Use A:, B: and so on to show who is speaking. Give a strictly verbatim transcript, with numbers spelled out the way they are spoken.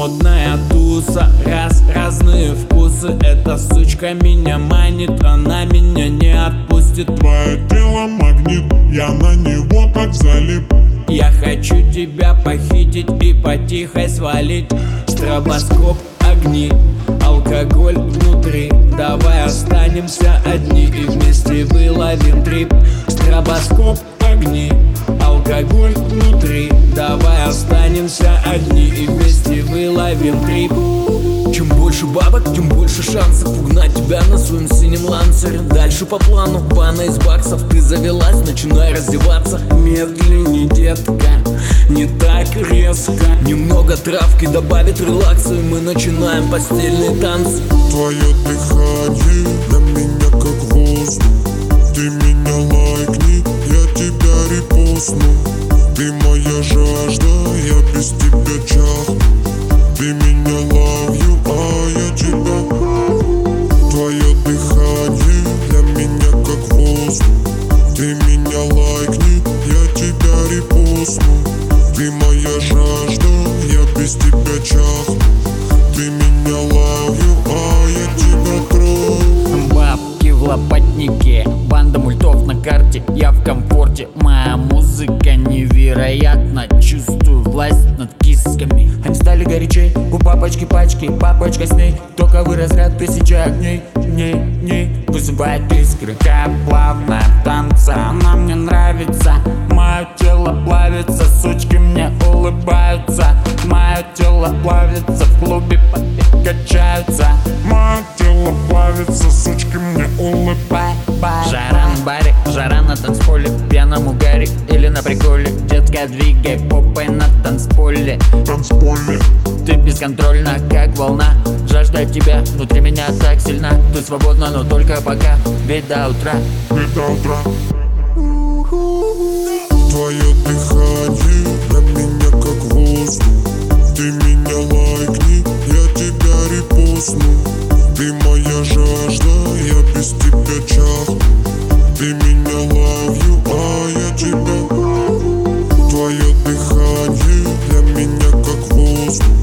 A: Модная туса, раз, разные вкусы. Эта сучка меня манит, она меня не отпустит.
B: Твое тело магнит, я на него так залип.
A: Я хочу тебя похитить и потихо свалить. Стробоскоп, огни, алкоголь внутри. Давай останемся одни и вместе выловим трип. Стробоскоп, огни, алкоголь внутри. Давай останемся одни и вместе выловим трип. Чем больше бабок, тем больше шансов угнать тебя на своем синем лансере. Дальше по плану, ванна из баксов. Ты завелась, начинай раздеваться. Медленнее, детка, не так резко. Немного травки добавит релакса, и мы начинаем постельные танцы.
B: Твое дыхание на меня как воздух. Ты меня лайкни, я тебя репостну. Ты моя жажда, я без тебя чахну. Ты меня love you, а я тебя. Твое дыхание для меня как воздух. Ты меня лайкни, я тебя репостну. Ты моя жажда, я без тебя чахну. Ты меня love you, а я тебя трону.
A: Бабки в лопатнике, банда мультов на карте. Я в комфорте, моя музыка невероятно. Чувствую власть над кисками. Они стали горячей, у папочки пачки, папочка с ней. Только вырос ряд тысячи огней, ней, ней. Вызывает искры, как плавная танца. Она мне нравится, мое тело плавится. Сучки мне улыбаются, мое тело плавится. В клубе качаются,
B: мое тело плавится, сучки мне улыбаются.
A: Жара на баре, жара на танцполе, в пьяном угаре или на приколе. Детка, двигай попой на танцполе.
B: Танцполе.
A: Ты бесконтрольна, как волна. Жажда тебя внутри меня так сильна. Ты свободна, но только пока, ведь до утра.
B: Ведь до утра. Твое дыхание на меня как воздух. Ты меня лайкни, я тебя репостну. Ты моя жажда, я без тебя чахну. Ты меня love you, а я тебя. Твое дыхание для меня как воздух.